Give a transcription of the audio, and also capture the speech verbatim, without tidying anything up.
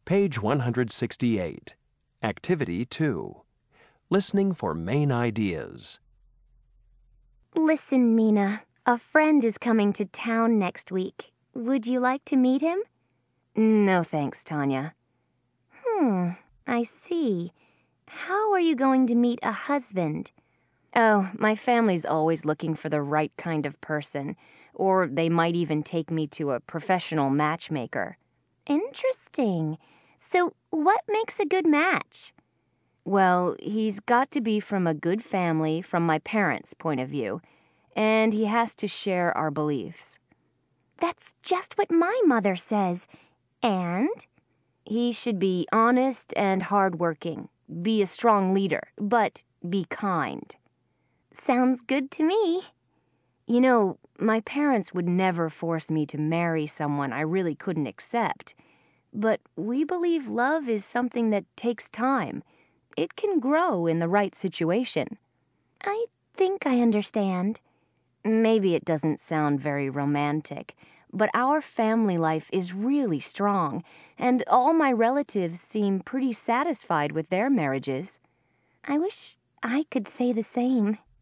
Page one hundred sixty-eight. Activity two. Listening for main ideas. Listen, Mina. A friend is coming to town next week. Would you like to meet him? No thanks, Tanya. Hmm, I see. How are you going to meet a husband? Oh, my family's always looking for the right kind of person, or they might even take me to a professional matchmaker. Interesting. So, what makes a good match? Well, he's got to be from a good family from my parents' point of view, and he has to share our beliefs. That's just what my mother says. And? He should be honest and hardworking, be a strong leader, but be kind. Sounds good to me. You know, my parents would never force me to marry someone I really couldn't accept. But we believe love is something that takes time. It can grow in the right situation. I think I understand. Maybe it doesn't sound very romantic, but our family life is really strong, and all my relatives seem pretty satisfied with their marriages. I wish I could say the same.